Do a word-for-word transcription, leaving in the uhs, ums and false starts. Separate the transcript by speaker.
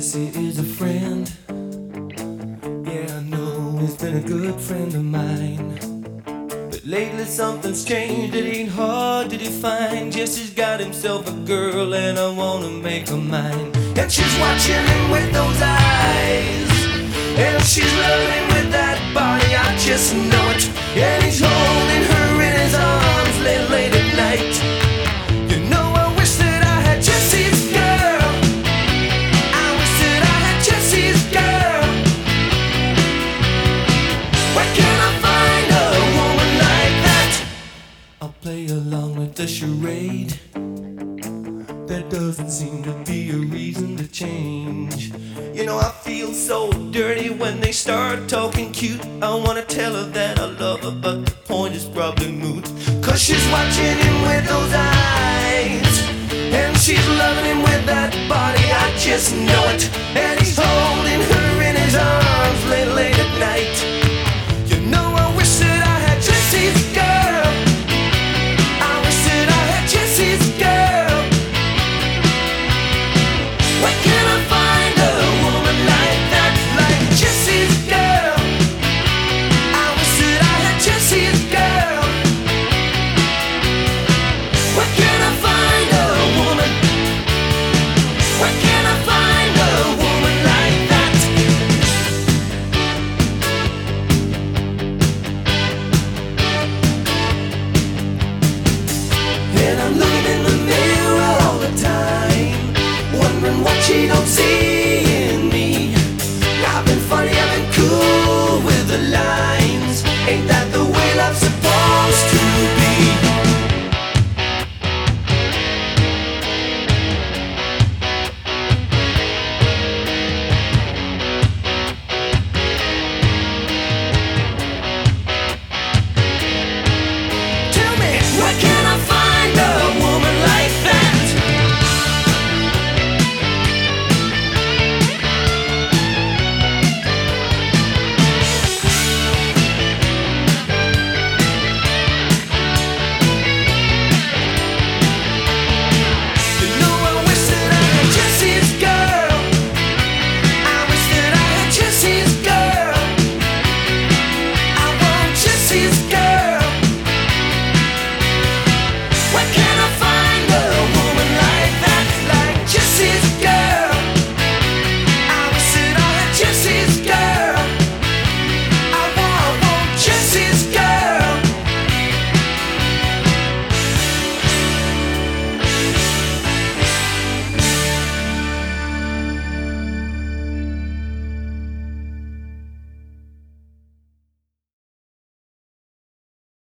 Speaker 1: Jesse is a friend. Yeah, I know he's been a good friend of mine. But lately something's changed, it ain't hard to define. Jesse's got himself a girl and I wanna make her mine. And she's watching him with those eyes, and she's loving with that body, I just know it. And he's holding her in his arms late, late at night. You know I wish that I had Jesse's girl. I wish that I had Jesse's girl. Where can I find a woman like that? I'll play along with the charade. There doesn't seem to be a reason to change. You know I feel so dirty when they start talking cute. I wanna tell her that I love her, but the point is probably moot. Cause she's watching him with those eyes, and she's loving him with that body, I just know it. And he's holding her in his arms late, late at night. You know I wish that I had Jesse's girl. I wish that I had Jesse's girl. Where can I find a woman like that, like Jesse's girl? I wish that I had Jesse's girl. Where can I find a woman? Where can I find a woman like that? And I'm looking in the mirror all the time, wondering what she don't see.